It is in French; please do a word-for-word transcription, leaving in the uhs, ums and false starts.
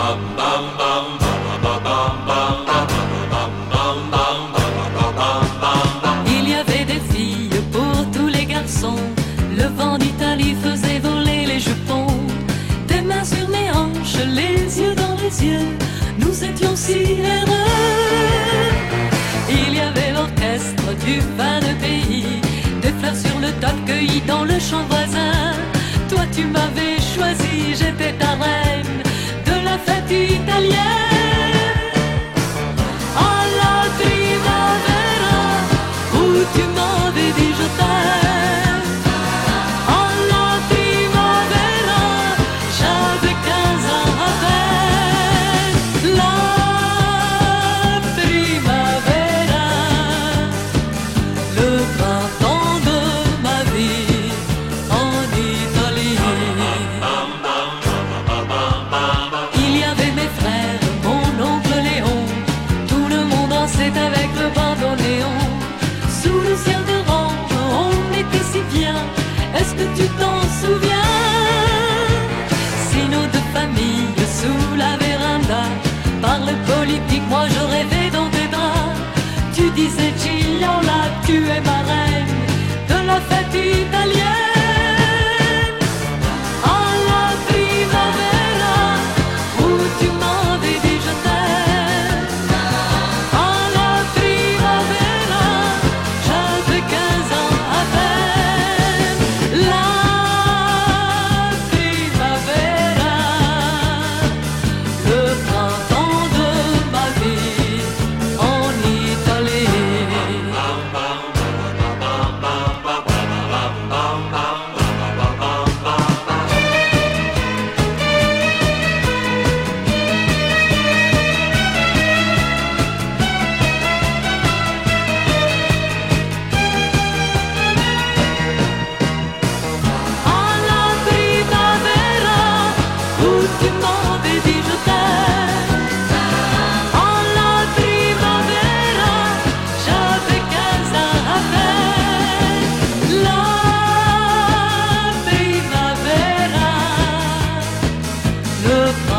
Il y avait des filles pour tous les garçons. Le vent d'Italie faisait voler les jupons. Des mains sur mes hanches, les yeux dans les yeux. Nous étions si heureux. Il y avait l'orchestre du vin de pays. Des fleurs sur le tas cueillies dans le champ voisin. Toi tu m'avais choisi, j'étais ta reine de la fête italienne. Tu m'avais dit je t'aime. En la primavera, j'avais quinze ans à peine. La primavera, le printemps de ma vie en Italie. Il y avait mes frères, mon oncle Léon. Tout le monde dansait avec le bandoneon. Sous le ciel d'orange, on était si bien. Est-ce que tu t'en souviens? Si nos deux familles sous la véranda parlaient politique, moi je rêvais dans tes draps. Tu disais Gigliola, tu es ma reine de la fête italienne. En la primavera, où tu m'avais dit je t'aime. En la primavera, j'avais quinze ans à peine. La primavera, le printemps de ma vie en Italie. En la primavera, où tu m'avais dit je t'aime. En la primavera, j'avais quinze ans à peine. La primavera, le